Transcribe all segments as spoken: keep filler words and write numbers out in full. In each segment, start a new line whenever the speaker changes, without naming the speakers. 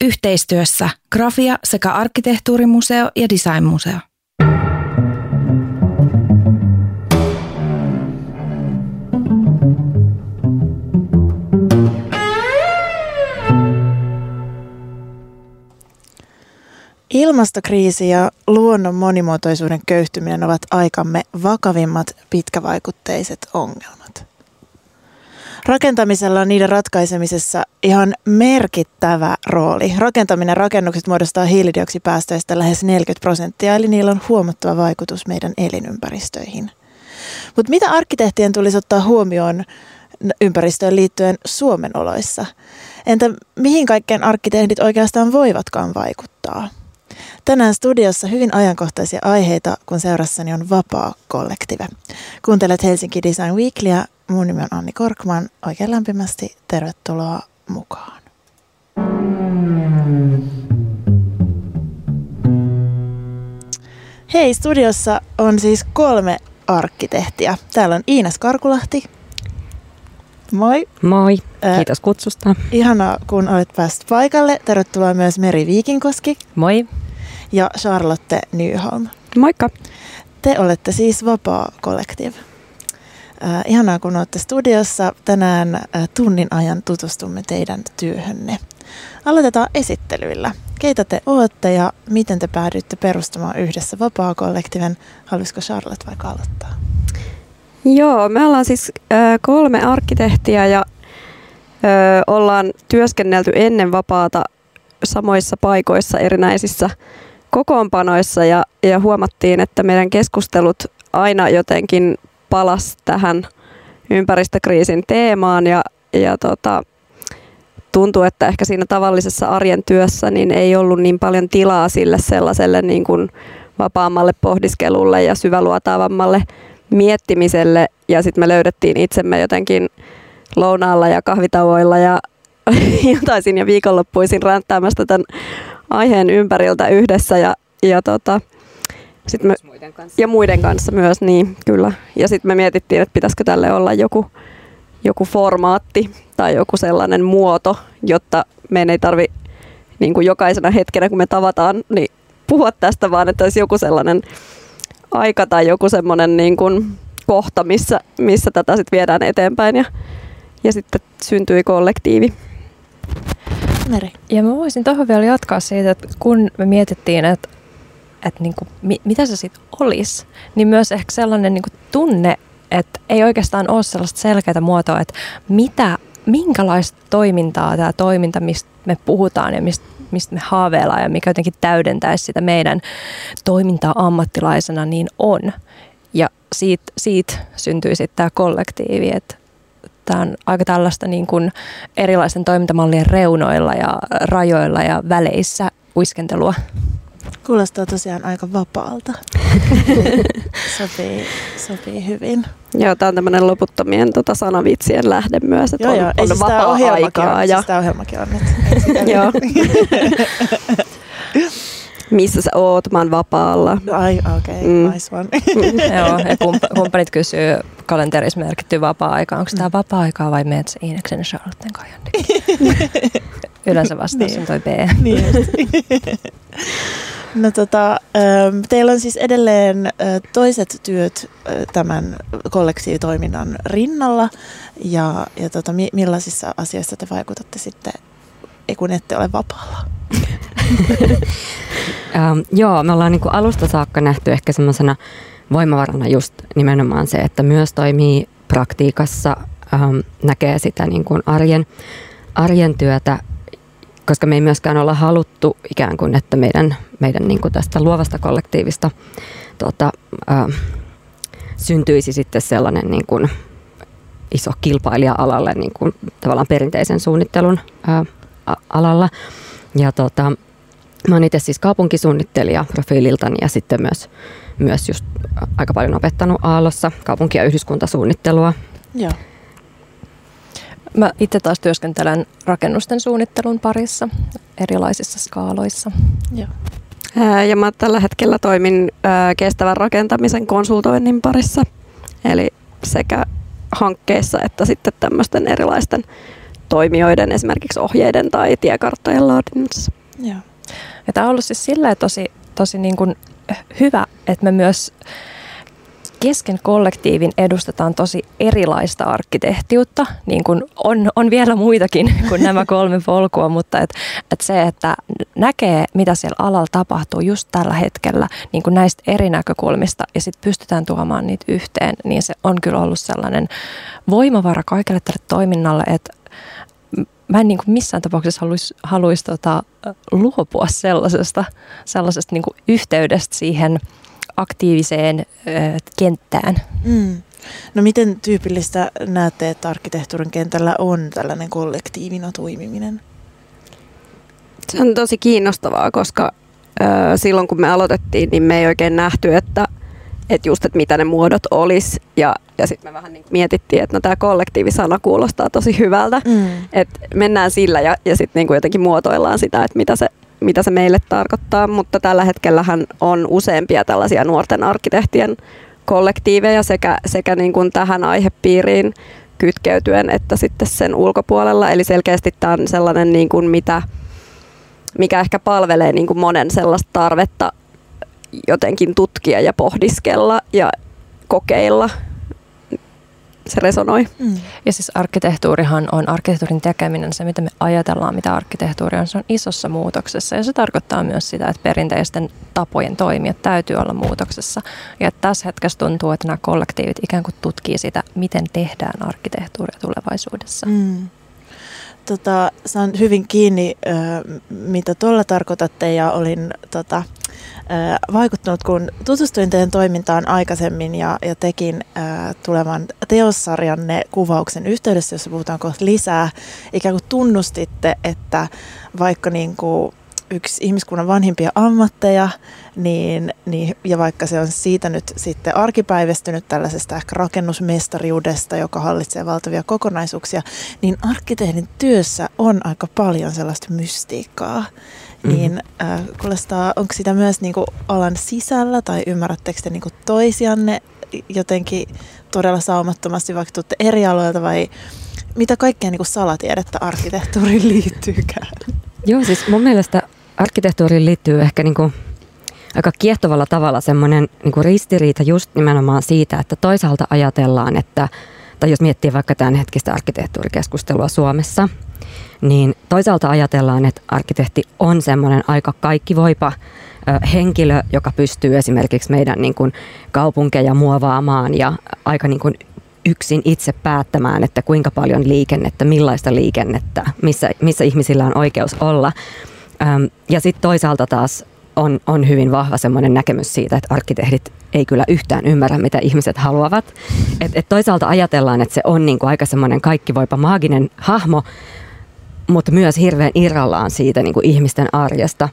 Yhteistyössä Grafia sekä Arkkitehtuurimuseo ja Designmuseo.
Ilmastokriisi ja luonnon monimuotoisuuden köyhtyminen ovat aikamme vakavimmat pitkävaikutteiset ongelmat. Rakentamisella on niiden ratkaisemisessa ihan merkittävä rooli. Rakentaminen rakennukset muodostaa hiilidioksipäästöistä lähes neljäkymmentä prosenttia, eli niillä on huomattava vaikutus meidän elinympäristöihin. Mutta mitä arkkitehtien tulisi ottaa huomioon ympäristöön liittyen Suomen oloissa? Entä mihin kaikkeen arkkitehdit oikeastaan voivatkaan vaikuttaa? Tänään studiossa hyvin ajankohtaisia aiheita, kun seurassani on Vapaa Kollektive. Kuuntelet Helsinki Design Weeklyä. Mun nimi on Anni Korkman. Oikein lämpimästi tervetuloa mukaan. Hei, studiossa on siis kolme arkkitehtiä. Täällä on Iina Skarkulahti. Moi.
Moi. Kiitos kutsusta.
Äh, ihanaa, kun olet päässyt paikalle. Tervetuloa myös Meri Viikinkoski.
Moi.
Ja Charlotte Nyholm.
Moikka.
Te olette siis Vapaa Kollektive. Äh, ihanaa, kun olette studiossa. Tänään äh, tunnin ajan tutustumme teidän työhönne. Aloitetaan esittelyillä. Keitä te olette ja miten te päädyitte perustamaan yhdessä Vapaa Kollektiven? Haluaisiko Charlotte vaikka aloittaa?
Joo, me ollaan siis äh, kolme arkkitehtiä ja äh, ollaan työskennelty ennen vapaata samoissa paikoissa erinäisissä kokoonpanoissa ja, ja huomattiin, että meidän keskustelut aina jotenkin palas tähän ympäristökriisin teemaan ja, ja tota, tuntui, että ehkä siinä tavallisessa arjen työssä niin ei ollut niin paljon tilaa sille sellaiselle niin kuin vapaammalle pohdiskelulle ja syväluotaavammalle miettimiselle ja sitten me löydettiin itsemme jotenkin lounaalla ja kahvitauoilla ja iltaisin ja viikonloppuisin ränttäämästä tämän aiheen ympäriltä yhdessä ja, ja, tota, sit me, muiden ja muiden kanssa myös, niin kyllä. Ja sitten me mietittiin, että pitäisikö tälle olla joku, joku formaatti tai joku sellainen muoto, jotta meidän ei tarvitse niin kuin jokaisena hetkenä, kun me tavataan, niin puhua tästä, vaan että olisi joku sellainen aika tai joku semmoinen niin kuin kohta, missä, missä tätä sitten viedään eteenpäin ja, ja sitten syntyi kollektiivi.
Meri.
Ja mä voisin tuohon vielä jatkaa siitä, että kun me mietittiin, että, että niin kuin, mitä se sitten olisi, niin myös ehkä sellainen niin kuin tunne, että ei oikeastaan ole sellaista selkeää muotoa, että mitä, minkälaista toimintaa tämä toiminta, mistä me puhutaan ja mistä, mistä me haaveillaan ja mikä jotenkin täydentäisi sitä meidän toimintaa ammattilaisena, niin on. Ja siitä, siitä syntyy sitten tämä kollektiivi, että tämä on aika tällaista niin kuin erilaisten toimintamallien reunoilla ja rajoilla ja väleissä uiskentelua.
Kuulostaa tosiaan aika vapaalta. sopii, sopii hyvin.
Joo, tämä on tämmöinen loputtomien tota, sanavitsien lähde myös, että
joo,
on,
joo.
on
Ei, siis
vapaa-aikaa.
On,
ja...
siis tämä ohjelmakin on nyt.
Joo. Missä sä oot? Mä oon vapaalla.
Ai, okei, okay,
mm.
nice one.
Joo, ja kumppanit kysyy kalenterissa merkittyä vapaa-aikaa. Onko tämä vapaa-aikaa vai menet Iineksen ja Charlotten kanssa? Yleensä vastaus on toi B.
Niin no tota, teillä on siis edelleen toiset työt tämän kollektiivitoiminnan rinnalla ja, ja tota, millaisissa asioissa te vaikutatte sitten, kun ette ole vapaalla?
ähm, joo, me ollaan niin kuin alusta saakka nähty ehkä semmoisena voimavarana just nimenomaan se, että myös toimii praktiikassa, ähm, näkee sitä niin kuin arjen, arjen työtä, koska me ei myöskään olla haluttu ikään kuin, että meidän, meidän niin kuin tästä luovasta kollektiivista tuota, äh, syntyisi sitten sellainen niin kuin iso kilpailija-alalle niin kuin tavallaan perinteisen suunnittelun äh, alalla. Ja tota, mä oon itse siis kaupunkisuunnittelija profiililtani ja sitten myös, myös just aika paljon opettanut Aallossa kaupunki- ja yhdyskuntasuunnittelua.
Joo.
Mä itse taas työskentelen rakennusten suunnittelun parissa erilaisissa skaaloissa.
Joo.
Ja mä tällä hetkellä toimin kestävän rakentamisen konsultoinnin parissa, eli sekä hankkeissa että sitten tämmöisten erilaisten toimijoiden esimerkiksi ohjeiden tai tiekarttojen laadinnassa.
Joo.
Ja tämä on ollut siis silleen tosi, tosi niin kuin hyvä, että me myös kesken kollektiivin edustetaan tosi erilaista arkkitehtiutta, niin kuin on, on vielä muitakin kuin nämä kolme polkua, mutta et, et se, että näkee, mitä siellä alalla tapahtuu just tällä hetkellä niin kuin näistä eri näkökulmista ja sitten pystytään tuomaan niitä yhteen, niin se on kyllä ollut sellainen voimavara kaikelle tälle toiminnalle, että mä en niin kuin missään tapauksessa haluaisi haluais, tota, luopua sellaisesta, sellaisesta niin kuin yhteydestä siihen aktiiviseen ö, kenttään.
Mm. No miten tyypillistä näette, että arkkitehtuurin kentällä on tällainen kollektiivina toimiminen?
Se on tosi kiinnostavaa, koska ö, silloin kun me aloitettiin, niin me ei oikein nähty, että, että just, että mitä ne muodot olisi. Ja, ja sitten me vähän niin mietittiin, että no tämä kollektiivisana kuulostaa tosi hyvältä. Mm. Että mennään sillä ja, ja sitten niin jotenkin muotoillaan sitä, että mitä se mitä se meille tarkoittaa, mutta tällä hetkellähän on useampia tällaisia nuorten arkkitehtien kollektiiveja sekä, sekä niin kuin tähän aihepiiriin kytkeytyen, että sitten sen ulkopuolella. Eli selkeästi tämä on sellainen, niin kuin mitä, mikä ehkä palvelee niin kuin monen sellaista tarvetta jotenkin tutkia ja pohdiskella ja kokeilla. Se resonoi. Mm.
Ja siis arkkitehtuurihan on, arkkitehtuurin tekeminen, se mitä me ajatellaan, mitä arkkitehtuuri on, se on isossa muutoksessa. Ja se tarkoittaa myös sitä, että perinteisten tapojen toimijat täytyy olla muutoksessa. Ja tässä hetkessä tuntuu, että nämä kollektiivit ikään kuin tutkii sitä, miten tehdään arkkitehtuuria tulevaisuudessa. Mm.
Tota, saan hyvin kiinni, mitä tuolla tarkoitatte, ja olin tota, vaikuttanut, kun tutustuin teidän toimintaan aikaisemmin ja, ja tekin ää, tulevan teossarjanne kuvauksen yhteydessä, jossa puhutaan kohta lisää. Ikään kuin tunnustitte, että vaikka niin kuin yksi ihmiskunnan vanhimpia ammatteja, niin, niin, ja vaikka se on siitä nyt sitten arkipäivästynyt tällaisesta ehkä rakennusmestariudesta, joka hallitsee valtavia kokonaisuuksia, niin arkkitehdin työssä on aika paljon sellaista mystiikkaa. Mm-hmm. Niin äh, kuulostaa, onko sitä myös niinku alan sisällä tai ymmärrättekö te niinku toisianne jotenkin todella saumattomasti, vaikka tuutte eri aloilta, vai mitä kaikkea niinku salatiedettä arkkitehtuuriin liittyykään?
Joo, siis mun mielestä arkkitehtuuriin liittyy ehkä niinku aika kiehtovalla tavalla semmoinen niinku ristiriita just nimenomaan siitä, että toisaalta ajatellaan, että, tai jos miettii vaikka tämän hetkistä arkkitehtuurikeskustelua Suomessa, niin toisaalta ajatellaan, että arkkitehti on semmoinen aika kaikkivoipa ö, henkilö, joka pystyy esimerkiksi meidän niin kuin kaupunkeja muovaamaan ja aika niin kuin yksin itse päättämään, että kuinka paljon liikennettä, millaista liikennettä, missä, missä ihmisillä on oikeus olla. Öm, ja sitten toisaalta taas on, on hyvin vahva semmoinen näkemys siitä, että arkkitehdit ei kyllä yhtään ymmärrä, mitä ihmiset haluavat. Et, et toisaalta ajatellaan, että se on niin kuin aika semmoinen kaikkivoipa maaginen hahmo, mutta myös hirveän irrallaan siitä niin kuin ihmisten arjesta.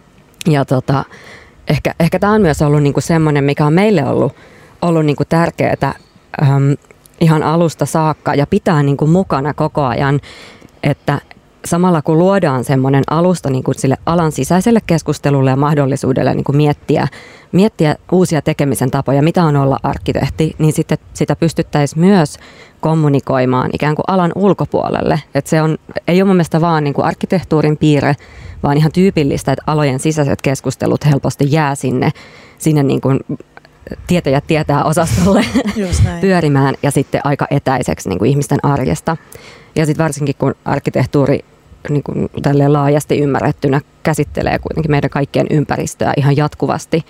Ja tota, ehkä, ehkä tämä on myös ollut niin kuin semmoinen, mikä on meille ollut, ollut niin kuin tärkeää äm, ihan alusta saakka ja pitää niin kuin mukana koko ajan, että samalla kun luodaan semmoinen alusta niin kuin sille alan sisäiselle keskustelulle ja mahdollisuudelle niin kuin miettiä, miettiä uusia tekemisen tapoja, mitä on olla arkkitehti, niin sitten sitä pystyttäisiin myös kommunikoimaan ikään kuin alan ulkopuolelle. Että se on, ei ole mun mielestä vaan niin kuin arkkitehtuurin piirre, vaan ihan tyypillistä, että alojen sisäiset keskustelut helposti jää sinne, sinne niin kuin tietäjät tietää osastolle pyörimään ja sitten aika etäiseksi niin kuin ihmisten arjesta. Ja sitten varsinkin kun arkkitehtuuri niin kuin tälleen laajasti ymmärrettynä käsittelee kuitenkin meidän kaikkien ympäristöä ihan jatkuvasti,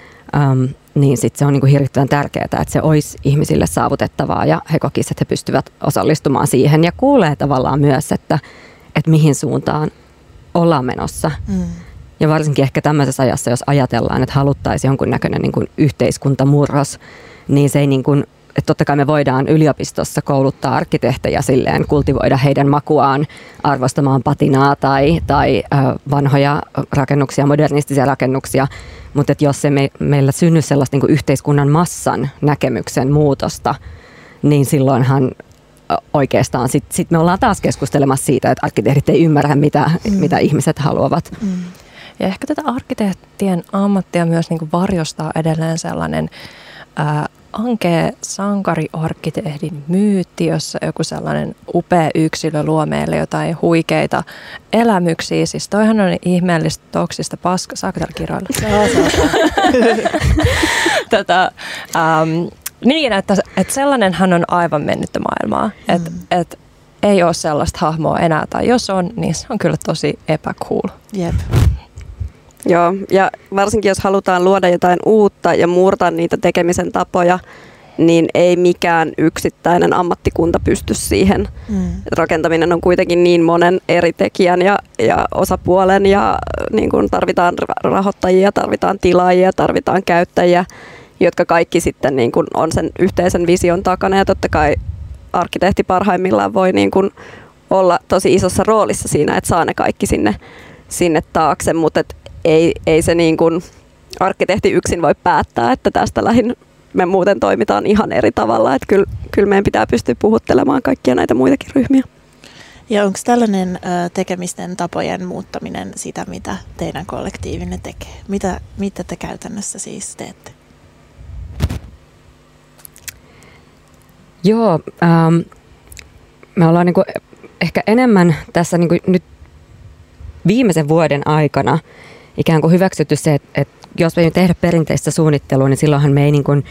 äm, niin sitten se on niin kuin hirvittävän tärkeää, että se olisi ihmisille saavutettavaa ja he kokisivat, että he pystyvät osallistumaan siihen ja kuulee tavallaan myös, että, että mihin suuntaan ollaan menossa. Mm. Ja varsinkin ehkä tämmöisessä ajassa, jos ajatellaan, että haluttaisiin jonkunnäköinen niin kuin yhteiskuntamurros, niin se ei niin kuin, että totta kai me voidaan yliopistossa kouluttaa arkkitehtejä silleen, kultivoida heidän makuaan, arvostamaan patinaa tai, tai äh, vanhoja rakennuksia, modernistisia rakennuksia, mutta että jos se me, meillä synny sellaista niin kuin yhteiskunnan massan näkemyksen muutosta, niin silloinhan oikeastaan sitten sit me ollaan taas keskustelemassa siitä, että arkkitehdit ei ymmärrä, mitä, mm. mitä ihmiset haluavat. Mm.
Ja ehkä tätä arkkitehtien ammattia myös niin kuin varjostaa edelleen sellainen ää, ankea sankariarkkitehdin myytti, jossa joku sellainen upea yksilö luo meille jotain huikeita elämyksiä. Siis toihan on ihmeellistä toksista paska. Saako täällä kiroilla?
Saa, saa.
Tätä, ähm, niin, että, että sellainenhan on aivan mennyttä maailmaa. Mm. Että et, ei ole sellaista hahmoa enää, tai jos on, niin se on kyllä tosi epäcool.
Jep.
Joo, ja varsinkin jos halutaan luoda jotain uutta ja murtaa niitä tekemisen tapoja, niin ei mikään yksittäinen ammattikunta pysty siihen. Mm. Rakentaminen on kuitenkin niin monen eri tekijän ja, ja osapuolen, ja niin kun tarvitaan rahoittajia, tarvitaan tilaajia, tarvitaan käyttäjiä, jotka kaikki sitten niin kun on sen yhteisen vision takana, ja totta kai arkkitehti parhaimmillaan voi niin kun olla tosi isossa roolissa siinä, että saa ne kaikki sinne, sinne taakse, mutta et ei, ei se niin kuin arkkitehti yksin voi päättää, että tästä lähin me muuten toimitaan ihan eri tavalla. Että kyllä, kyllä meidän pitää pystyä puhuttelemaan kaikkia näitä muitakin ryhmiä.
Ja onko tällainen ö, tekemisten tapojen muuttaminen sitä, mitä teidän kollektiivinne tekee? Mitä, mitä te käytännössä siis teette?
Joo, ähm, me ollaan niinku ehkä enemmän tässä niinku nyt viimeisen vuoden aikana ikään kuin hyväksytty se, että, että jos me ei tehdä perinteistä suunnittelua, niin silloinhan me ei niin kuin,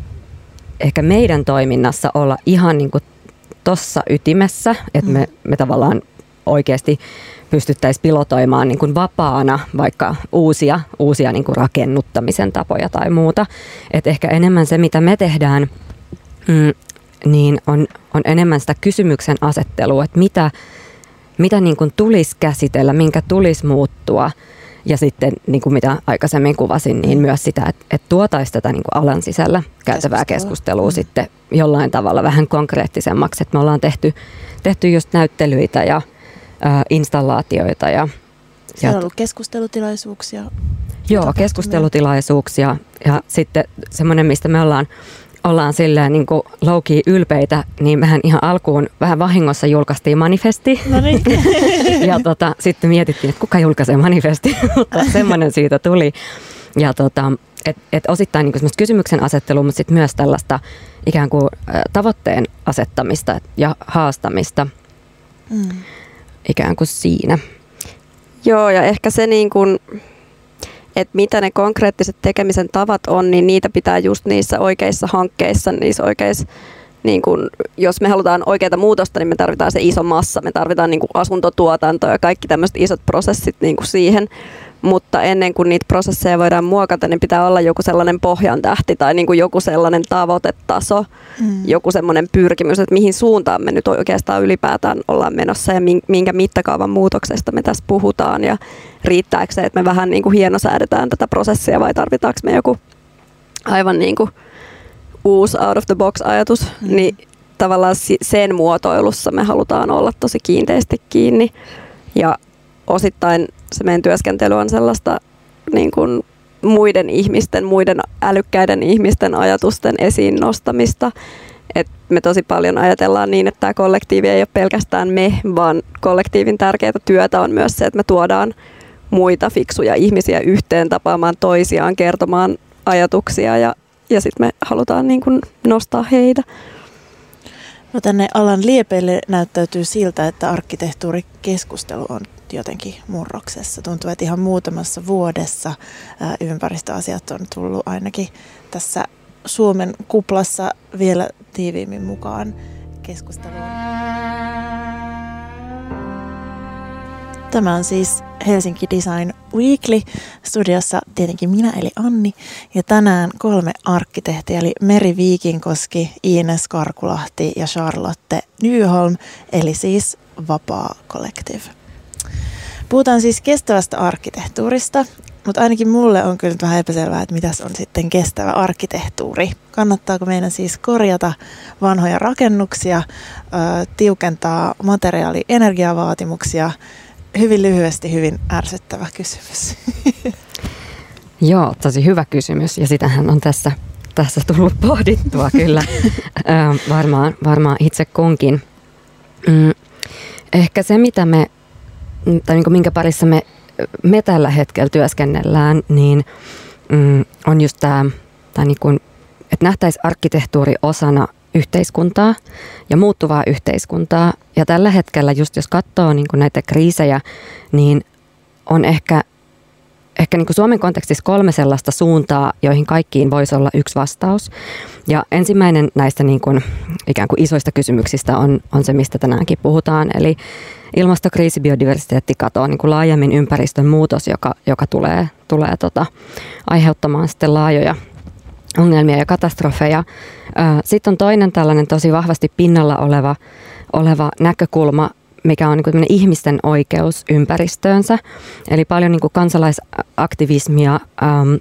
ehkä meidän toiminnassa olla ihan niin kuin tossa ytimessä, että me, me tavallaan oikeasti pystyttäisiin pilotoimaan niin kuin vapaana vaikka uusia, uusia niin kuin rakennuttamisen tapoja tai muuta. Että ehkä enemmän se, mitä me tehdään, mm, niin on, on enemmän sitä kysymyksen asettelua, että mitä, mitä niin kuin tulisi käsitellä, minkä tulisi muuttua. Ja sitten, niin kuin mitä aikaisemmin kuvasin, niin myös sitä, että, että tuotaisiin tätä niin kuin alan sisällä käytävää keskustelua mm. sitten jollain tavalla vähän konkreettisemmaksi. Että me ollaan tehty, tehty just näyttelyitä ja ä, installaatioita. Ja,
Siellä
ja,
on ollut keskustelutilaisuuksia.
Joo, keskustelutilaisuuksia. Ja sitten semmoinen, mistä me ollaan, ollaan silleen niin kuin low-key ylpeitä, niin mehän ihan alkuun vähän vahingossa julkaistiin manifesti.
No niin.
Ja tota, sitten mietittiin, että kuka julkaisee manifesti, mutta semmoinen siitä tuli. Ja tota, et, et osittain niin kuin kysymyksen asettelua, mutta sitten myös tällaista ikään kuin tavoitteen asettamista ja haastamista mm. ikään kuin siinä.
Joo, ja ehkä se niin kuin, että mitä ne konkreettiset tekemisen tavat on, niin niitä pitää just niissä oikeissa hankkeissa, niissä oikeissa, niin kun, jos me halutaan oikeaa muutosta, niin me tarvitaan se iso massa, me tarvitaan niin kuin asuntotuotanto ja kaikki tämmöiset isot prosessit niin kuin siihen, mutta ennen kuin niitä prosesseja voidaan muokata, niin pitää olla joku sellainen pohjantähti tai niin kuin joku sellainen tavoitetaso, mm. joku sellainen pyrkimys, että mihin suuntaan me nyt oikeastaan ylipäätään ollaan menossa ja minkä mittakaavan muutoksesta me tässä puhutaan ja riittääkö se, että me vähän niin kuin hienosäädetään tätä prosessia vai tarvitaanko me joku aivan niin kuin uusi out of the box ajatus, mm. niin tavallaan sen muotoilussa me halutaan olla tosi kiinteästi kiinni ja osittain se meidän työskentely on sellaista niin kuin muiden ihmisten, muiden älykkäiden ihmisten ajatusten esiin nostamista. Et me tosi paljon ajatellaan niin, että tämä kollektiivi ei ole pelkästään me, vaan kollektiivin tärkeää työtä on myös se, että me tuodaan muita fiksuja ihmisiä yhteen tapaamaan toisiaan, kertomaan ajatuksia ja, ja sitten me halutaan niin kuin nostaa heitä.
No tänne alan liepeille näyttäytyy siltä, että arkkitehtuurikeskustelu on jotenkin murroksessa. Tuntuu, että ihan muutamassa vuodessa ympäristöasiat on tullut ainakin tässä Suomen kuplassa vielä tiiviimmin mukaan keskusteluun. Tämä on siis Helsinki Design Weekly. Studiossa tietenkin minä eli Anni ja tänään kolme arkkitehtiä eli Meri Viikinkoski, Ines Karkulahti ja Charlotte Nyholm eli siis Vapaa Collective. Puhutaan siis kestävästä arkkitehtuurista, mutta ainakin mulle on kyllä vähän epäselvää, että mitäs on sitten kestävä arkkitehtuuri. Kannattaako meidän siis korjata vanhoja rakennuksia, tiukentaa materiaali- ja energiavaatimuksia? Hyvin lyhyesti, hyvin ärsyttävä kysymys.
Joo, tosi hyvä kysymys ja sitähän on tässä, tässä tullut pohdittua kyllä varmaan, varmaan itse kunkin. Mm, ehkä se, mitä me tai niin kuin minkä parissa me, me tällä hetkellä työskennellään, niin mm, on just tämä, tämä niin kuin, että että nähtäisiin arkkitehtuuri osana yhteiskuntaa ja muuttuvaa yhteiskuntaa. Ja tällä hetkellä just jos katsoo niin kuin näitä kriisejä, niin on ehkä, ehkä niin kuin Suomen kontekstissa kolme sellaista suuntaa, joihin kaikkiin voisi olla yksi vastaus. Ja ensimmäinen näistä niin kuin ikään kuin isoista kysymyksistä on, on se, mistä tänäänkin puhutaan. Eli ilmastokriisi, biodiversiteettikato, niin kuin laajemmin ympäristön muutos, joka, joka tulee, tulee tota, aiheuttamaan sitten laajoja ongelmia ja katastrofeja. Sitten on toinen tällainen tosi vahvasti pinnalla oleva, oleva näkökulma, mikä on niin kuin ihmisten oikeus ympäristöönsä. Eli paljon niin kuin kansalaisaktivismia äm,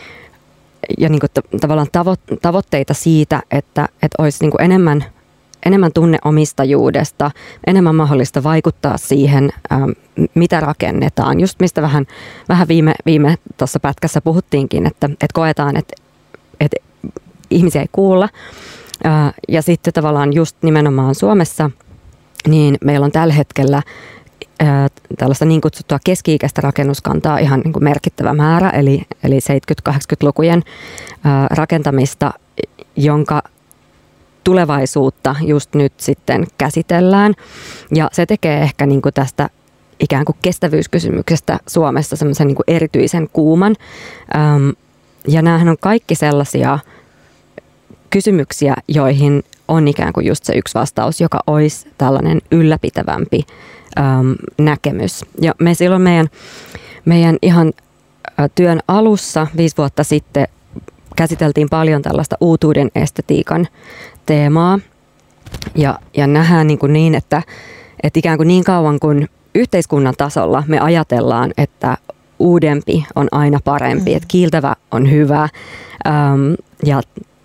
ja niin kuin t- tavallaan tavo- tavoitteita siitä, että, että olisi niin kuin enemmän, enemmän tunneomistajuudesta, enemmän mahdollista vaikuttaa siihen, äm, mitä rakennetaan. Just mistä vähän, vähän viime, viime tuossa pätkässä puhuttiinkin, että, että koetaan, että, että ihmisiä ei kuulla. Ää, ja sitten tavallaan just nimenomaan Suomessa, niin meillä on tällä hetkellä ää, tällaista niin kutsuttua keski-ikäistä rakennuskantaa ihan niin kuin merkittävä määrä, eli, eli seitsemänkymmentä-kahdeksankymmentälukujen ää, rakentamista, jonka tulevaisuutta just nyt sitten käsitellään. Ja se tekee ehkä niin kuin tästä ikään kuin kestävyyskysymyksestä Suomessa semmoisen niin kuin erityisen kuuman. Ähm, ja näähän on kaikki sellaisia kysymyksiä, joihin on ikään kuin just se yksi vastaus, joka olisi tällainen ylläpitävämpi äm, näkemys. Ja me silloin meidän, meidän ihan ä, työn alussa viisi vuotta sitten käsiteltiin paljon tällaista uutuuden estetiikan teemaa. Ja, ja nähdään niin, kuin niin että, että ikään kuin niin kauan kuin yhteiskunnan tasolla me ajatellaan, että uudempi on aina parempi, mm. että kiiltävä on hyvä äm, ja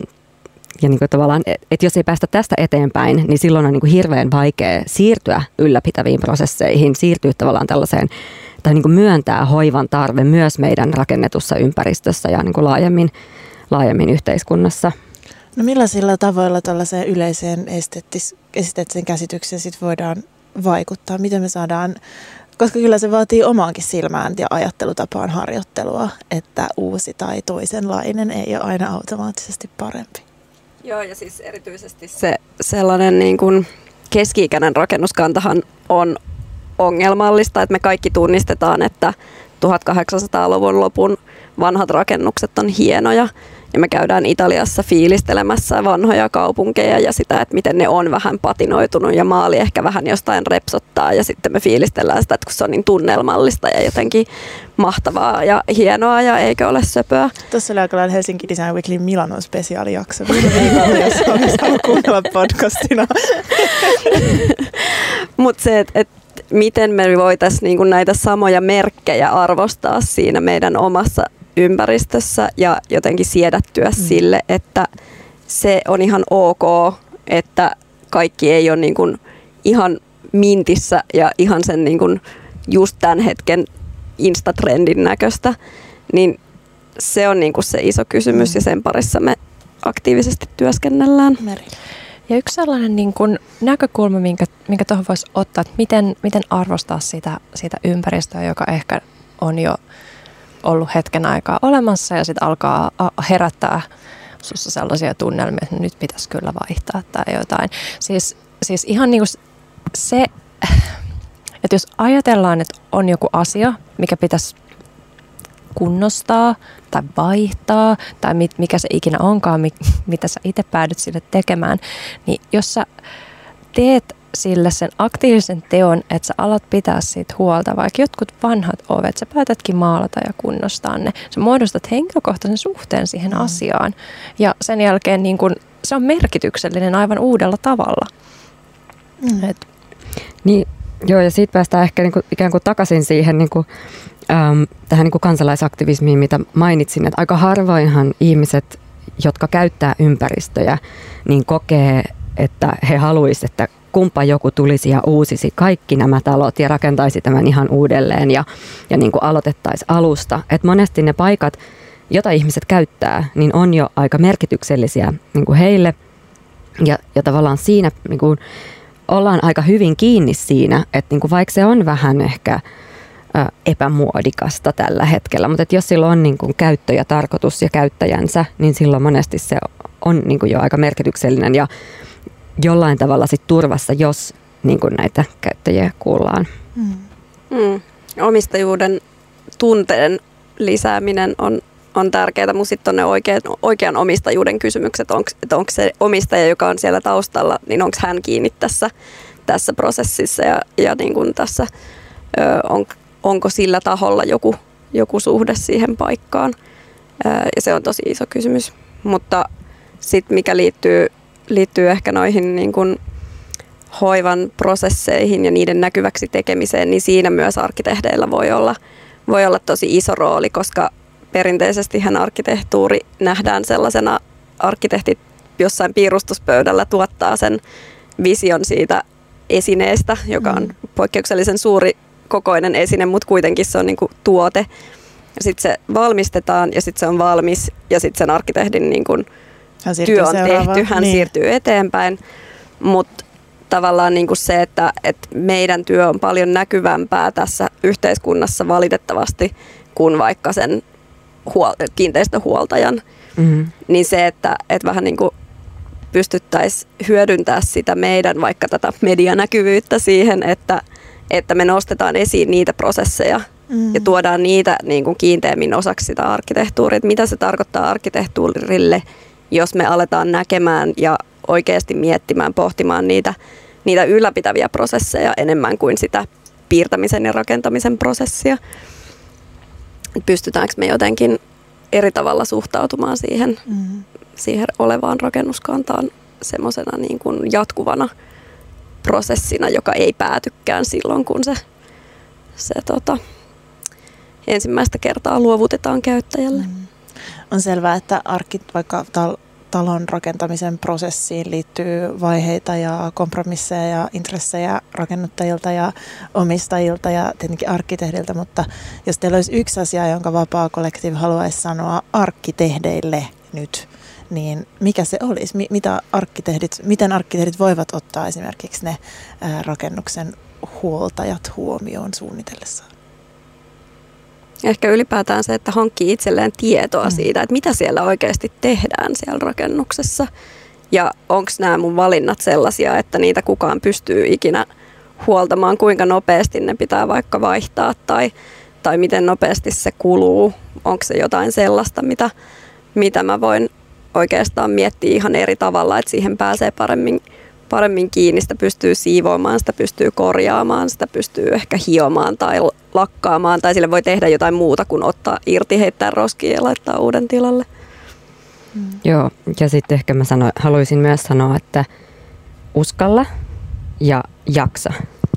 Ja niin kuin tavallaan, että jos ei päästä tästä eteenpäin, niin silloin on niin kuin hirveän vaikea siirtyä ylläpitäviin prosesseihin, siirtyä tavallaan tällaiseen, tai niin kuin myöntää hoivan tarve myös meidän rakennetussa ympäristössä ja niin kuin laajemmin, laajemmin yhteiskunnassa.
No millaisilla tavoilla tällaiseen yleiseen esteettis, esteettisen käsitykseen sit voidaan vaikuttaa? Miten me saadaan, koska kyllä se vaatii omaankin silmään ja ajattelutapaan harjoittelua, että uusi tai toisenlainen ei ole aina automaattisesti parempi.
Joo, ja siis erityisesti se sellainen niin kuin keski-ikäinen rakennuskantahan on ongelmallista, että me kaikki tunnistetaan, että tuhatkahdeksansataaluvun lopun vanhat rakennukset on hienoja, ja me käydään Italiassa fiilistelemässä vanhoja kaupunkeja ja sitä, että miten ne on vähän patinoitunut ja maali ehkä vähän jostain repsottaa, ja sitten me fiilistellään sitä, että kun se on niin tunnelmallista ja jotenkin mahtavaa ja hienoa ja eikö ole söpöä.
Tuossa oli aika lailla Helsinki Design Weeklyn Milanon spesiaalijakso viime viikolla, jos on kuunnella podcastina.
Mutta se, että et, miten me voitaisiin niinku näitä samoja merkkejä arvostaa siinä meidän omassa ympäristössä ja jotenkin siedättyä mm. sille, että se on ihan ok, että kaikki ei ole niin kuin ihan mintissä ja ihan sen niin kuin just tämän hetken instatrendin näköistä, niin se on niin kuin se iso kysymys mm. ja sen parissa me aktiivisesti työskennellään.
Meri.
Ja yksi sellainen niin kuin näkökulma, minkä, minkä tuohon voisi ottaa, että miten, miten arvostaa sitä, sitä ympäristöä, joka ehkä on jo ollut hetken aikaa olemassa ja sitten alkaa herättää sussa sellaisia tunnelmia, että nyt pitäisi kyllä vaihtaa tai jotain. Siis, siis ihan niin kuin se, että jos ajatellaan, että on joku asia, mikä pitäisi kunnostaa tai vaihtaa tai mikä se ikinä onkaan, mitä sä itse päädyt sille tekemään, niin jos sä teet sille sen aktiivisen teon, että sä alat pitää siitä huolta, vaikka jotkut vanhat ovet, sä päätätkin maalata ja kunnostaa ne. Sä muodostat henkilökohtaisen suhteen siihen mm. asiaan ja sen jälkeen niin kun, se on merkityksellinen aivan uudella tavalla.
Mm. Et. Niin, joo, ja siitä päästään ehkä niinku, ikään kuin takaisin siihen niinku, äm, tähän niinku kansalaisaktivismiin, mitä mainitsin, että aika harvoinhan ihmiset, jotka käyttää ympäristöjä, niin kokee, että he haluaisivat, että kumpa joku tulisi ja uusisi kaikki nämä talot ja rakentaisi tämän ihan uudelleen ja, ja niin kuin aloitettaisiin alusta. Et monesti ne paikat, joita ihmiset käyttää, niin on jo aika merkityksellisiä niin kuin heille. Ja, ja tavallaan siinä niin kuin ollaan aika hyvin kiinni siinä, että niin kuin vaikka se on vähän ehkä epämuodikasta tällä hetkellä, mutta jos sillä on niin kuin käyttö ja tarkoitus ja käyttäjänsä, niin silloin monesti se on niin kuin jo aika merkityksellinen ja jollain tavalla sit turvassa, jos niin kuin näitä käyttäjiä kuullaan.
Mm. Mm. Omistajuuden tunteen lisääminen on, on tärkeää, mutta sitten on ne oikean, oikean omistajuuden kysymykset, onko, että onko se omistaja, joka on siellä taustalla, niin onko hän kiinni tässä, tässä prosessissa ja, ja niin kuin tässä, ö, on, onko sillä taholla joku, joku suhde siihen paikkaan. Ö, ja se on tosi iso kysymys, mutta sitten mikä liittyy, liittyy ehkä noihin niin kuin hoivan prosesseihin ja niiden näkyväksi tekemiseen, niin siinä myös arkkitehdeillä voi olla, voi olla tosi iso rooli, koska perinteisestihän arkkitehtuuri nähdään sellaisena, arkkitehtit jossain piirustuspöydällä tuottaa sen vision siitä esineestä, joka on poikkeuksellisen suuri kokoinen esine, mutta kuitenkin se on niin kuin tuote. Sitten se valmistetaan ja sitten se on valmis ja sitten sen arkkitehdin niin kuin työ on seuraava. tehty, hän niin. siirtyy eteenpäin, mutta tavallaan niin kuin se, että, että meidän työ on paljon näkyvämpää tässä yhteiskunnassa valitettavasti kuin vaikka sen huol- kiinteistöhuoltajan, mm-hmm. niin se, että, että vähän niin kuin pystyttäisiin hyödyntämään sitä meidän vaikka tätä medianäkyvyyttä siihen, että, että me nostetaan esiin niitä prosesseja mm-hmm. ja tuodaan niitä niin kuin kiinteämmin osaksi sitä arkkitehtuuria, että mitä se tarkoittaa arkkitehtuurille, jos me aletaan näkemään ja oikeasti miettimään, pohtimaan niitä, niitä ylläpitäviä prosesseja enemmän kuin sitä piirtämisen ja rakentamisen prosessia. Pystytäänkö me jotenkin eri tavalla suhtautumaan siihen, mm. siihen olevaan rakennuskantaan semmoisena niin kuin jatkuvana prosessina, joka ei päätykään silloin, kun se, se tota, ensimmäistä kertaa luovutetaan käyttäjälle. Mm.
On selvää, että arkit, vaikka tal- talon rakentamisen prosessiin liittyy vaiheita ja kompromisseja ja intressejä rakennuttajilta ja omistajilta ja tietenkin arkkitehdiltä, mutta jos teillä olisi yksi asia, jonka Vapaa Kollektiivi haluaisi sanoa arkkitehdeille nyt, niin mikä se olisi? Mitä arkkitehdit, miten arkkitehdit voivat ottaa esimerkiksi ne ää, rakennuksen huoltajat huomioon suunnitellessaan?
Ehkä ylipäätään se, että hankkii itselleen tietoa siitä, että mitä siellä oikeasti tehdään siellä rakennuksessa. Ja onko nämä mun valinnat sellaisia, että niitä kukaan pystyy ikinä huoltamaan, kuinka nopeasti ne pitää vaikka vaihtaa tai, tai miten nopeasti se kuluu. Onko se jotain sellaista, mitä, mitä mä voin oikeastaan miettiä ihan eri tavalla, että siihen pääsee paremmin, paremmin kiinni, sitä pystyy siivoamaan, sitä pystyy korjaamaan, sitä pystyy ehkä hiomaan tai lakkaamaan tai sille voi tehdä jotain muuta kuin ottaa irti, heittää roskiin ja laittaa uuden tilalle.
Mm. Joo, ja sitten ehkä mä sano, haluaisin myös sanoa, että uskalla ja jaksa.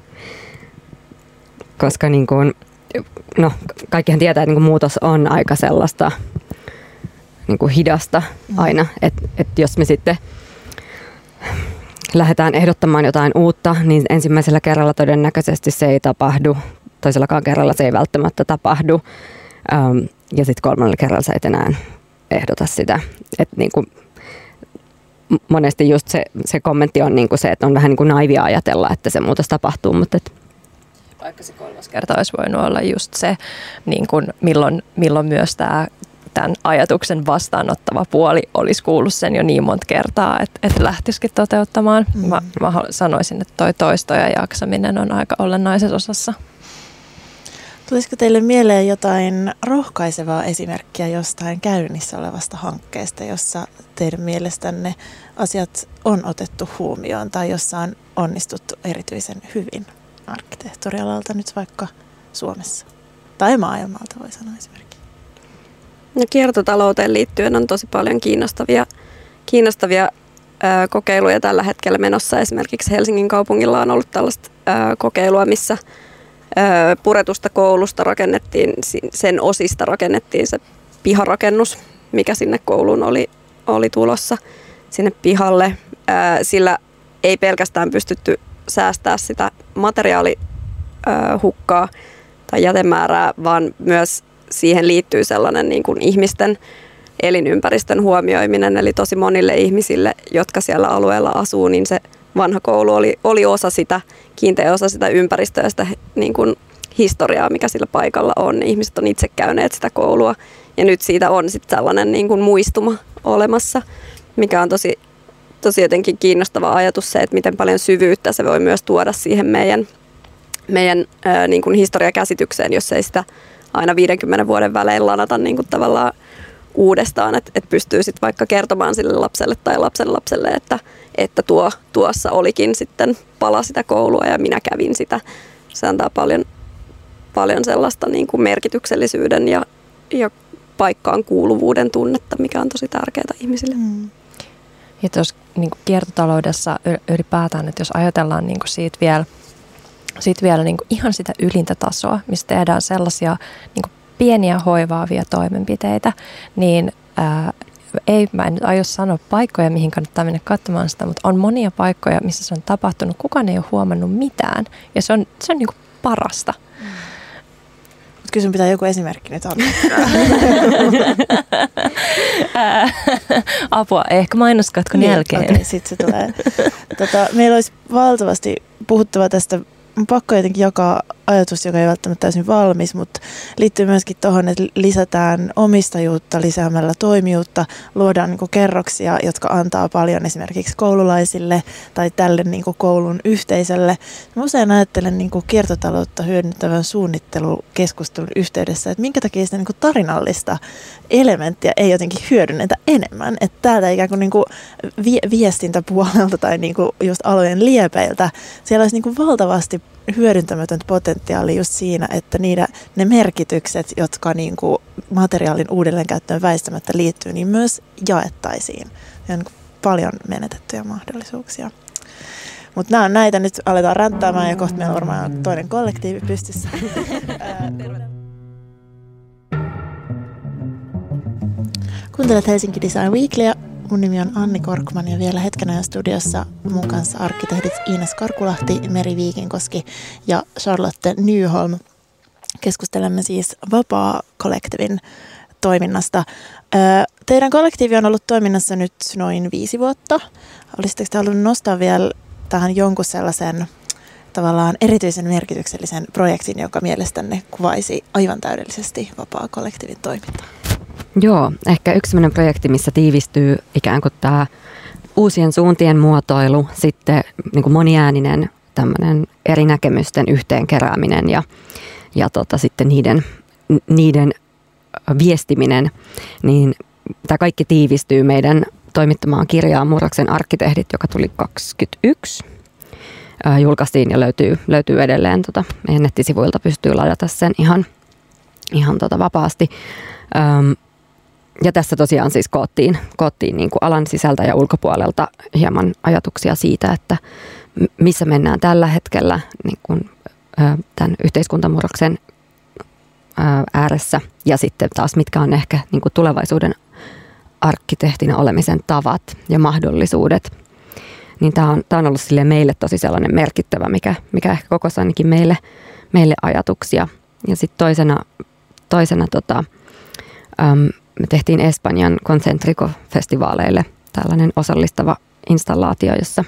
Koska niin kuin, no, kaikkihan tietää, että niin kuin muutos on aika sellaista niin kuin hidasta aina, että et jos me sitten lähdetään ehdottamaan jotain uutta, niin ensimmäisellä kerralla todennäköisesti se ei tapahdu, toisellakaan kerralla se ei välttämättä tapahdu, ähm, ja sitten kolmannella kerralla sä et enää ehdota sitä. Et niin kuin monesti just se, se kommentti on niin kuin se, että on vähän niin kuin naivia ajatella, että se muutos tapahtuu, mutta et
vaikka se kolmas kerta olisi voinut olla just se, niin kuin milloin, milloin myös tämä tämän ajatuksen vastaanottava puoli olisi kuullut sen jo niin monta kertaa, että, että lähtisikin toteuttamaan. Mm. Mä, mä sanoisin, että toi toisto ja jaksaminen on aika olennaisessa osassa.
Tulisiko teille mieleen jotain rohkaisevaa esimerkkiä jostain käynnissä olevasta hankkeesta, jossa teidän mielestänne asiat on otettu huomioon tai jossa on onnistuttu erityisen hyvin arkkitehtuurialalta nyt vaikka Suomessa tai maailmalta voi sanoa esimerkiksi?
No, kiertotalouteen liittyen on tosi paljon kiinnostavia, kiinnostavia ää, kokeiluja tällä hetkellä menossa. Esimerkiksi Helsingin kaupungilla on ollut tällaista ää, kokeilua, missä ää, puretusta koulusta rakennettiin, sen osista rakennettiin se piharakennus, mikä sinne kouluun oli, oli tulossa sinne pihalle. Ää, sillä ei pelkästään pystytty säästää sitä materiaalihukkaa tai jätemäärää, vaan myös siihen liittyy sellainen niin kuin ihmisten elinympäristön huomioiminen, eli tosi monille ihmisille, jotka siellä alueella asuu, niin se vanha koulu oli, oli osa sitä, kiinteä osa sitä ympäristöä ja sitä niin kuin historiaa, mikä sillä paikalla on. Ihmiset on itse käyneet sitä koulua ja nyt siitä on sitten tällainen niin kuin muistuma olemassa, mikä on tosi, tosi jotenkin kiinnostava ajatus se, että miten paljon syvyyttä se voi myös tuoda siihen meidän, meidän ää, niin kuin historiakäsitykseen, jos ei sitä aina viidenkymmenen vuoden välein lanata niin kuin tavallaan uudestaan, että et pystyy sitten vaikka kertomaan sille lapselle tai lapsen lapselle, että, että tuo, tuossa olikin sitten pala sitä koulua ja minä kävin sitä. Se antaa paljon, paljon sellaista niin kuin merkityksellisyyden ja, ja paikkaan kuuluvuuden tunnetta, mikä on tosi tärkeää ihmisille. Mm.
Ja tuossa niin kuin kiertotaloudessa ylipäätään, että jos ajatellaan niin kuin siitä vielä, siitä vielä niin kuin ihan sitä ylintä tasoa, missä tehdään sellaisia niin kuin pieniä hoivaavia toimenpiteitä, niin ää, ei, mä en nyt aio sanoa paikkoja, mihin kannattaa mennä katsomaan sitä, mutta on monia paikkoja, missä se on tapahtunut. Kukaan ei ole huomannut mitään ja se on, se on niin kuin parasta. Mm.
Mutta kyllä sun pitää joku esimerkki nyt antaa.
Apua, ehkä mainoskatkon
niin,
jälkeen.
Okei, okay, sitten se tulee. Tota, meillä olisi valtavasti puhuttava tästä. Pakko jotenkin jakaa ajatus, joka ei välttämättä täysin valmis, mutta liittyy myöskin tuohon, että lisätään omistajuutta lisäämällä toimijuutta, luodaan niin kuin kerroksia, jotka antaa paljon esimerkiksi koululaisille tai tälle niin kuin koulun yhteisölle. Mä usein ajattelen niin kuin kiertotaloutta hyödyntävän suunnittelukeskustelun yhteydessä, että minkä takia sitä niin kuin tarinallista elementtiä ei jotenkin hyödynnetä enemmän. Että täältä ikään kuin, niin kuin viestintäpuolelta tai niin kuin just alojen liepeiltä siellä olisi niin kuin valtavasti hyödyntämätöntä potentiaalia just siinä, että niitä, ne merkitykset, jotka niin kuin materiaalin uudelleenkäyttöön väistämättä liittyy, niin myös jaettaisiin. Ja on paljon menetettyjä mahdollisuuksia. Mutta nämä on näitä, nyt aletaan ränttäämään ja kohta meillä varmaan on toinen kollektiivi pystyssä. Kuuntelet Helsinki Design Weeklyä. Mun nimi on Anni Korkman ja vielä hetken ajan studiossa mun kanssa arkkitehdit Iines Karkulahti, Meri Viikinkoski ja Charlotte Nyholm. Keskustelemme siis Vapaa Kollektiivin toiminnasta. Teidän kollektiivi on ollut toiminnassa nyt noin viisi vuotta. Olisitteko te halunnut nostaa vielä tähän jonkun sellaisen tavallaan erityisen merkityksellisen projektin, joka mielestänne kuvaisi aivan täydellisesti Vapaa Kollektiivin toimintaa?
Joo, ehkä yksi sellainen projekti, missä tiivistyy ikään kuin tämä uusien suuntien muotoilu, sitten niin kuin moniääninen tämmöinen eri näkemysten yhteen kerääminen ja, ja tota, sitten niiden, niiden viestiminen, niin tämä kaikki tiivistyy meidän toimittamaan kirjaan Murroksen arkkitehdit, joka tuli kaksikymmentäyksi. Ää, julkaistiin ja löytyy, löytyy edelleen tota, meidän nettisivuilta, pystyy ladata sen ihan, ihan tota vapaasti. Ähm, Ja tässä tosiaan siis koottiin, koottiin niin kuin alan sisältä ja ulkopuolelta hieman ajatuksia siitä, että missä mennään tällä hetkellä niin kuin, tämän yhteiskuntamurroksen ääressä ja sitten taas mitkä on ehkä niin kuin tulevaisuuden arkkitehtinä olemisen tavat ja mahdollisuudet. Niin tämä on, tämä on ollut sille meille tosi sellainen merkittävä, mikä, mikä ehkä kokosi ainakin meille, meille ajatuksia. Ja sitten toisena, toisena tota, äm, me tehtiin Espanjan Concentrico-festivaaleille tällainen osallistava installaatio, jossa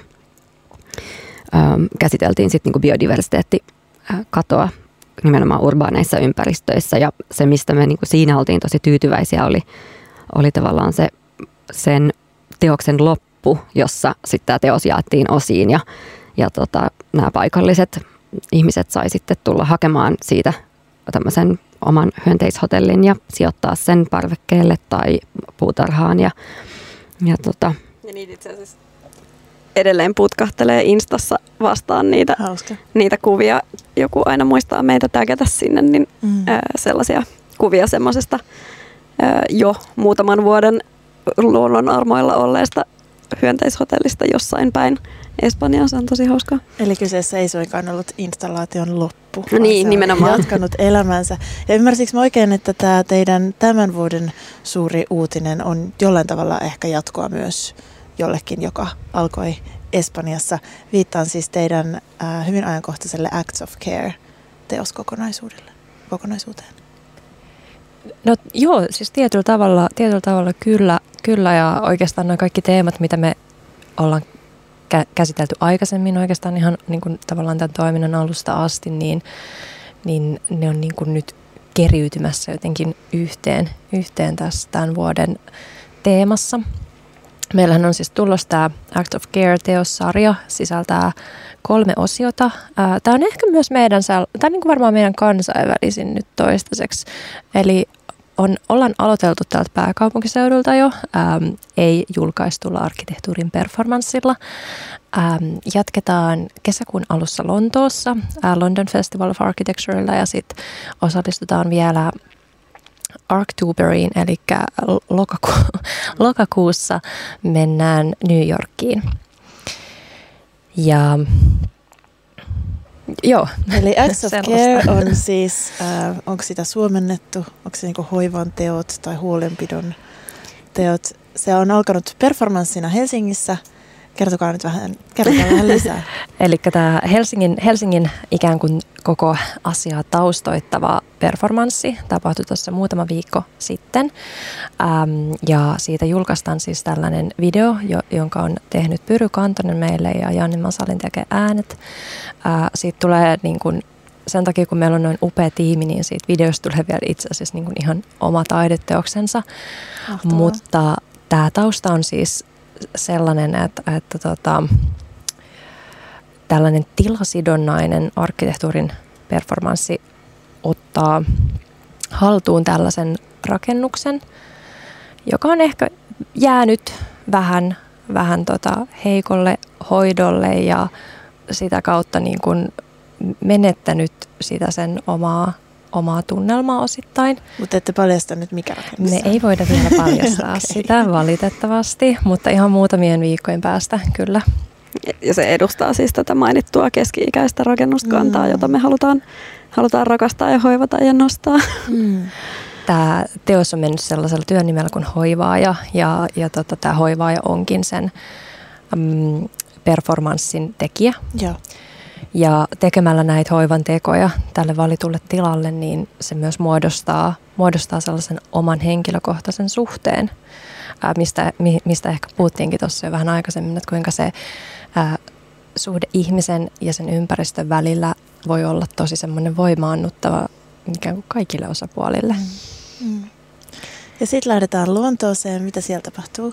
äm, käsiteltiin sitten niinku biodiversiteettikatoa nimenomaan urbaaneissa ympäristöissä. Ja se, mistä me niinku siinä oltiin tosi tyytyväisiä, oli, oli tavallaan se sen teoksen loppu, jossa sitten tämä teos jaettiin osiin ja, ja tota, nämä paikalliset ihmiset sai sitten tulla hakemaan siitä tämmöisen oman hyönteishotellin ja sijoittaa sen parvekkeelle tai puutarhaan. Ja, ja, tota.
ja niitä itse asiassa edelleen putkahtelee Instassa vastaan niitä, niitä kuvia. Joku aina muistaa meitä tägätä sinne, niin mm. ää, sellaisia kuvia semmoisesta ää, jo muutaman vuoden luonnon armoilla olleesta hyönteishotellista jossain päin Espanjaa. Se on tosi hauskaa.
Eli kyseessä ei suinkaan ollut installaation loppu.
No niin, nimenomaan.
Jatkanut elämänsä. Ja ymmärsikö mä oikein, että tämä teidän tämän vuoden suuri uutinen on jollain tavalla ehkä jatkoa myös jollekin, joka alkoi Espanjassa. Viittaan siis teidän äh, hyvin ajankohtaiselle Acts of Care -teoskokonaisuudelle, kokonaisuuteen.
No joo, siis tietyllä tavalla, tietyllä tavalla kyllä, kyllä ja oikeastaan nämä kaikki teemat, mitä me ollaan kä- käsitelty aikaisemmin oikeastaan ihan niin kuin tavallaan tämän toiminnan alusta asti, niin, niin ne on niin kuin nyt keriytymässä jotenkin yhteen, yhteen tässä tämän vuoden teemassa. Meillähän on siis tulossa tämä Act of Care-teossarja, sisältää kolme osiota. Tämä on ehkä myös meidän, tämä on niin kuin varmaan meidän kansainvälisin nyt toistaiseksi. Eli on, ollaan aloiteltu täältä pääkaupunkiseudulta jo, ähm, ei julkaistulla arkkitehtuurin performanssilla. Ähm, jatketaan kesäkuun alussa Lontoossa, äh, London Festival of Architecturella, ja sitten osallistutaan vielä Arktuberiin, eli lokaku- lokakuussa mennään New Yorkiin. Ja joo.
Eli Acts of Care on siis, äh, onko sitä suomennettu, onko se niinku hoivan teot tai huolenpidon teot? Se on alkanut performanssina Helsingissä. Kertokaa nyt vähän, kertokaa vähän lisää.
Eli tämä Helsingin, Helsingin ikään kuin koko asiaa taustoittava performanssi tapahtui tuossa muutama viikko sitten. Ähm, ja siitä julkaistaan siis tällainen video, jo, jonka on tehnyt Pyry Kantonen meille ja Janni Masalin tekee äänet. Äh, siitä tulee niin kuin, sen takia, kun meillä on noin upea tiimi, niin siitä videosta tulee vielä itse asiassa niin kuin ihan oma taideteoksensa. Mahtavaa. Mutta tämä tausta on siis sellainen, että, että tota, tällainen tilasidonnainen arkkitehtuurin performanssi ottaa haltuun tällaisen rakennuksen, joka on ehkä jäänyt vähän, vähän tota heikolle hoidolle ja sitä kautta niin kuin menettänyt sitä sen omaa, omaa tunnelmaa osittain.
Mutta ette paljasta nyt mikä rakennus.
Me ei voida vielä paljastaa okay. sitä valitettavasti, mutta ihan muutamien viikkojen päästä kyllä.
Ja se edustaa siis tätä mainittua keski-ikäistä rakennuskantaa, mm. jota me halutaan, halutaan rakastaa ja hoivata ja nostaa. Mm.
Tämä teos on mennyt sellaisella työnimellä kuin Hoivaaja, ja, ja tota, tämä Hoivaaja onkin sen mm, performanssin tekijä. Joo. Ja tekemällä näitä hoivan tekoja tälle valitulle tilalle, niin se myös muodostaa, muodostaa sellaisen oman henkilökohtaisen suhteen, ää, mistä, mi, mistä ehkä puhuttiinkin tuossa jo vähän aikaisemmin, että kuinka se ää, suhde ihmisen ja sen ympäristön välillä voi olla tosi semmoinen voimaannuttava ikään kuin kaikille osapuolille. Mm.
Mm. Ja sitten lähdetään Lontooseen. Mitä siellä tapahtuu?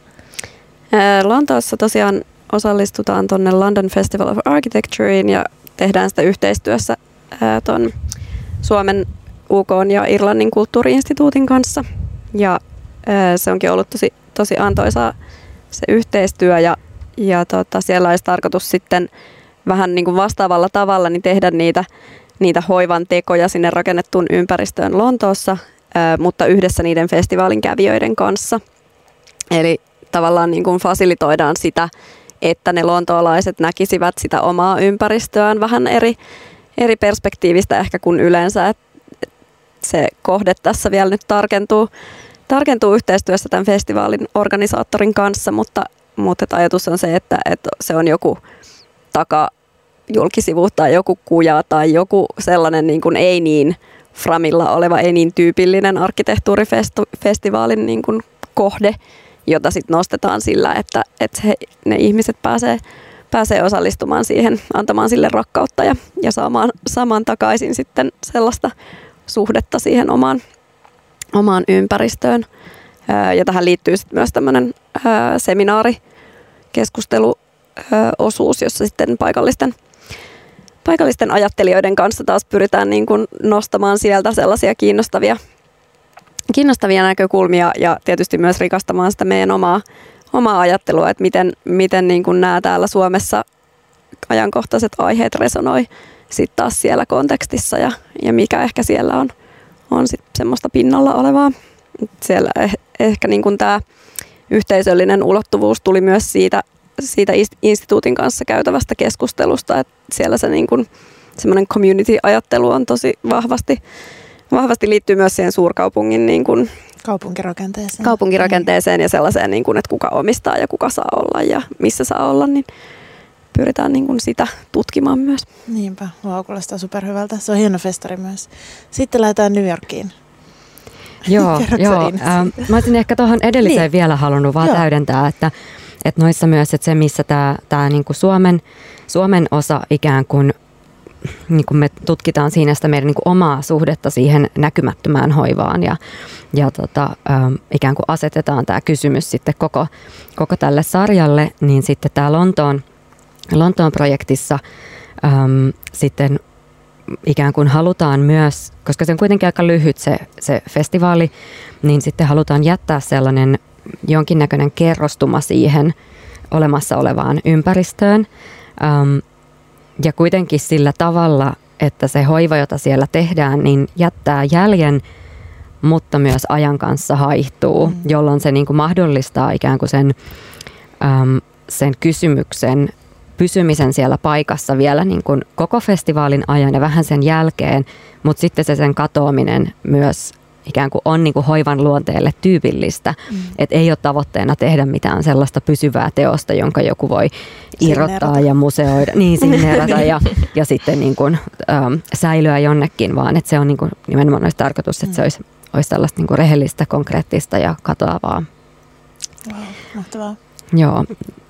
Ää, Lontoossa tosiaan osallistutaan tuonne London Festival of Architectureen ja tehdään sitä yhteistyössä tuon Suomen, U K:n ja Irlannin kulttuuri-instituutin kanssa. Ja ää, se onkin ollut tosi, tosi antoisaa se yhteistyö ja, ja tota, siellä olisi tarkoitus sitten vähän niin kuin vastaavalla tavalla niin tehdä niitä, niitä hoivan tekoja sinne rakennettuun ympäristöön Lontoossa, ää, mutta yhdessä niiden festivaalin kävijöiden kanssa. Eli tavallaan niin kuin fasilitoidaan sitä, että ne lontoolaiset näkisivät sitä omaa ympäristöään vähän eri, eri perspektiivistä ehkä kuin yleensä. Et se kohde tässä vielä nyt tarkentuu, tarkentuu yhteistyössä tämän festivaalin organisaattorin kanssa, mutta, mutta ajatus on se, että, että se on joku takajulkisivu tai joku kuja tai joku sellainen niin kuin ei niin framilla oleva, ei niin tyypillinen arkkitehtuurifestivaalin niin kuin kohde, jota sitten nostetaan sillä, että, että he, ne ihmiset pääsee, pääsee osallistumaan siihen, antamaan sille rakkautta ja, ja saamaan, saamaan takaisin sitten sellaista suhdetta siihen omaan, omaan ympäristöön. Ja tähän liittyy sitten myös tämmöinen seminaarikeskusteluosuus, jossa sitten paikallisten, paikallisten ajattelijoiden kanssa taas pyritään niin kuin nostamaan sieltä sellaisia kiinnostavia kiinnostavia näkökulmia ja tietysti myös rikastamaan sitä meidän omaa, omaa ajattelua, että miten, miten niin kuin nämä täällä Suomessa ajankohtaiset aiheet resonoi sitten taas siellä kontekstissa ja, ja mikä ehkä siellä on, on sit semmoista pinnalla olevaa. Siellä eh, ehkä niin kuin tämä yhteisöllinen ulottuvuus tuli myös siitä, siitä instituutin kanssa käytävästä keskustelusta, että siellä se niin kuin semmoinen community-ajattelu on tosi vahvasti Vahvasti liittyy myös siihen suurkaupungin niin kuin
kaupunkirakenteeseen.
kaupunkirakenteeseen ja sellaiseen, niin kuin, että kuka omistaa ja kuka saa olla ja missä saa olla, niin pyritään niin kuin sitä tutkimaan myös.
Niinpä, wow, kuulostaa superhyvältä. Se on hieno festari myös. Sitten lähdetään New Yorkiin.
Joo, joo. Ähm, mä olisin ehkä tuohon edelliseen niin. vielä halunnut vaan joo. täydentää, että, että noissa myös, että se missä tämä, tämä niin kuin Suomen, Suomen osa ikään kuin niin kuin me tutkitaan siinä sitä meidän niin kuin omaa suhdetta siihen näkymättömään hoivaan ja, ja tota, ähm, ikään kuin asetetaan tämä kysymys sitten koko, koko tälle sarjalle, niin sitten tämä Lontoon, Lontoon projektissa ähm, sitten ikään kuin halutaan myös, koska se on kuitenkin aika lyhyt se, se festivaali, niin sitten halutaan jättää sellainen jonkinnäköinen kerrostuma siihen olemassa olevaan ympäristöön. Ähm, ja kuitenkin sillä tavalla, että se hoiva, jota siellä tehdään, niin jättää jäljen, mutta myös ajan kanssa haihtuu, mm. jolloin se niin kuin mahdollistaa ikään kuin sen, äm, sen kysymyksen pysymisen siellä paikassa vielä niin kuin koko festivaalin ajan ja vähän sen jälkeen, mutta sitten se sen katoaminen myös ikään kuin on niin kuin hoivan luonteelle tyypillistä, mm. että ei ole tavoitteena tehdä mitään sellaista pysyvää teosta, jonka joku voi irrottaa ja museoida, niin signeerata ja, ja sitten niin kuin, äm, säilyä jonnekin, vaan että se on niin kuin nimenomaan olisi tarkoitus, että mm. se olisi, olisi tällaista niin kuin rehellistä, konkreettista ja katoavaa.
Wow, mahtavaa.
Joo.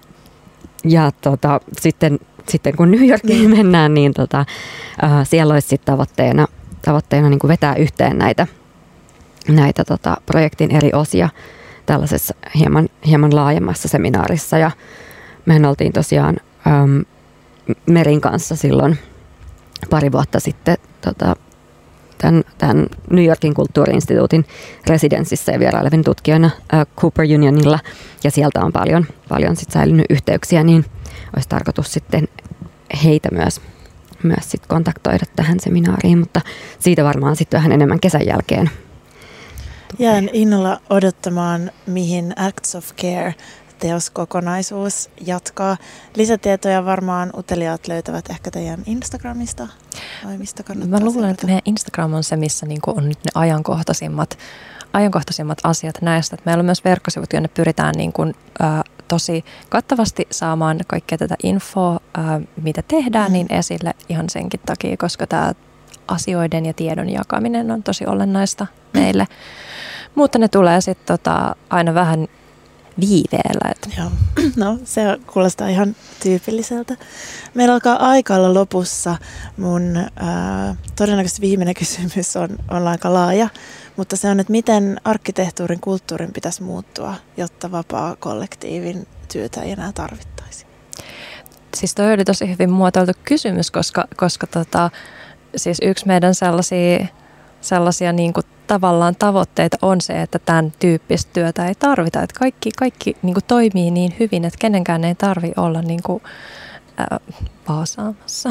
Ja tota, sitten, sitten kun New Yorkiin mm. mennään, niin tota, äh, siellä olisi sitten tavoitteena, tavoitteena niin kuin vetää yhteen näitä näitä tota, projektin eri osia tällaisessa hieman, hieman laajemmassa seminaarissa. Ja mehän oltiin tosiaan äm, Merin kanssa silloin pari vuotta sitten tota, tämän, tämän New Yorkin kulttuuri-instituutin residenssissä ja vierailevin tutkijoina ä, Cooper Unionilla. Ja sieltä on paljon, paljon sit säilynyt yhteyksiä, niin olisi tarkoitus sitten heitä myös, myös sit kontaktoida tähän seminaariin. Mutta siitä varmaan sitten vähän enemmän kesän jälkeen.
Jään innolla odottamaan, mihin Acts of Care -teoskokonaisuus jatkaa. Lisätietoja varmaan uteliaat löytävät ehkä teidän Instagramista, vai mistä kannattaa
Mä luulen,
seurata?
että meidän Instagram on se, missä niinku on nyt ne ajankohtaisimmat, ajankohtaisimmat asiat näistä. Meillä on myös verkkosivut, jonne pyritään niinku, äh, tosi kattavasti saamaan kaikkea tätä infoa, äh, mitä tehdään, mm. niin esille ihan senkin takia, koska tämä asioiden ja tiedon jakaminen on tosi olennaista meille. Mutta ne tulee sitten tota, aina vähän viiveellä. Et.
Joo, no se kuulostaa ihan tyypilliseltä. Meillä alkaa aika olla lopussa. Mun ää, todennäköisesti viimeinen kysymys on, on aika laaja, mutta se on, että miten arkkitehtuurin kulttuurin pitäisi muuttua, jotta vapaa kollektiivin työtä ei enää tarvittaisi?
Siis toi oli tosi hyvin muotoiltu kysymys, koska, koska tota, siis yksi meidän sellaisia, sellaisia niin kuin tavallaan tavoitteita on se, että tämän tyyppistä työtä ei tarvita. Että kaikki kaikki niin kuin toimii niin hyvin, että kenenkään ei tarvitse olla niin kuin, äh, vaasaamassa.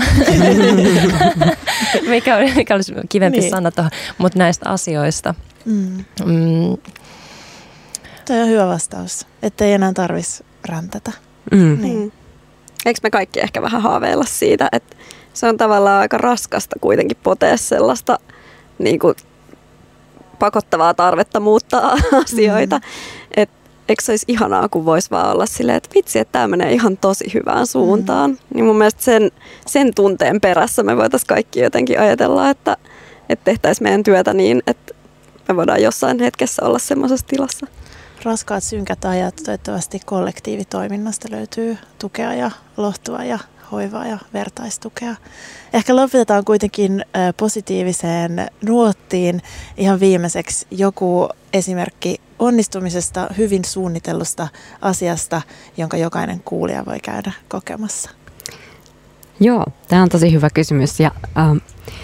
mikä, oli, mikä olisi kivempi niin. sana tuohon, mutta näistä asioista.
Mm.
Mm.
Toi on hyvä vastaus, että ei enää tarvitsisi räntätä.
Mm.
Niin.
Mm. Eikö me kaikki ehkä vähän haaveilla siitä, että se on tavallaan aika raskasta kuitenkin potea sellaista niin kuin pakottavaa tarvetta muuttaa asioita. Mm. Et, eikö se olisi ihanaa, kun voisi vaan olla silleen, että vitsi, että tämä menee ihan tosi hyvään suuntaan. Mm. Niin mun mielestä sen, sen tunteen perässä me voitaisiin kaikki jotenkin ajatella, että, että tehtäisiin meidän työtä niin, että me voidaan jossain hetkessä olla semmoisessa tilassa.
Raskaat synkät ajat, toivottavasti kollektiivitoiminnasta löytyy tukea ja lohtua ja hoivaa ja vertaistukea. Ehkä lopetetaan kuitenkin positiiviseen nuottiin ihan viimeiseksi joku esimerkki onnistumisesta, hyvin suunnitellusta asiasta, jonka jokainen kuulija voi käydä kokemassa.
Joo, tämä on tosi hyvä kysymys ja ähm,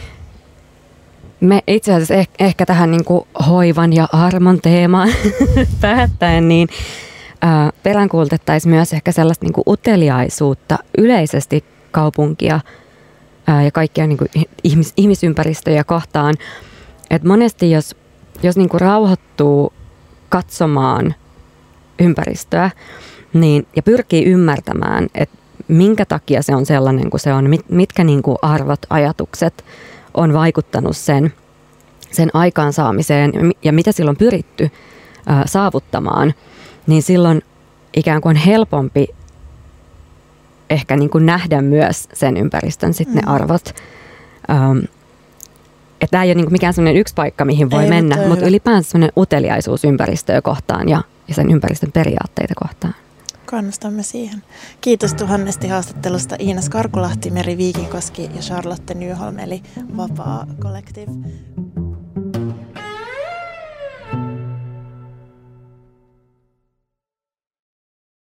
me itse asiassa eh- ehkä tähän niin kuin hoivan ja armon teemaan päättäen, niin äh, peräänkuultettaisiin myös ehkä sellaista niin kuin uteliaisuutta yleisesti kaupunkia äh, ja kaikkia niin kuin ihmis- ihmisympäristöjä kohtaan. Et monesti jos, jos niin kuin rauhoittuu katsomaan ympäristöä niin, ja pyrkii ymmärtämään, että minkä takia se on sellainen kuin se on, mit, mitkä niin kuin arvot, ajatukset on vaikuttanut sen, sen aikaansaamiseen ja mitä silloin on pyritty ää, saavuttamaan, niin silloin ikään kuin on helpompi ehkä niin kuin nähdä myös sen ympäristön sitten mm. ne arvot. Ähm, että tämä ei ole niin kuin mikään sellainen yksi paikka, mihin voi ei, mennä, mutta, mutta ylipäänsä sellainen uteliaisuus ympäristöä kohtaan ja, ja sen ympäristön periaatteita kohtaan.
Kannustamme siihen. Kiitos tuhannesti haastattelusta Iina Skarkulahti, Meri Viikinkoski ja Charlotte Nyholm eli Vapaa Collective.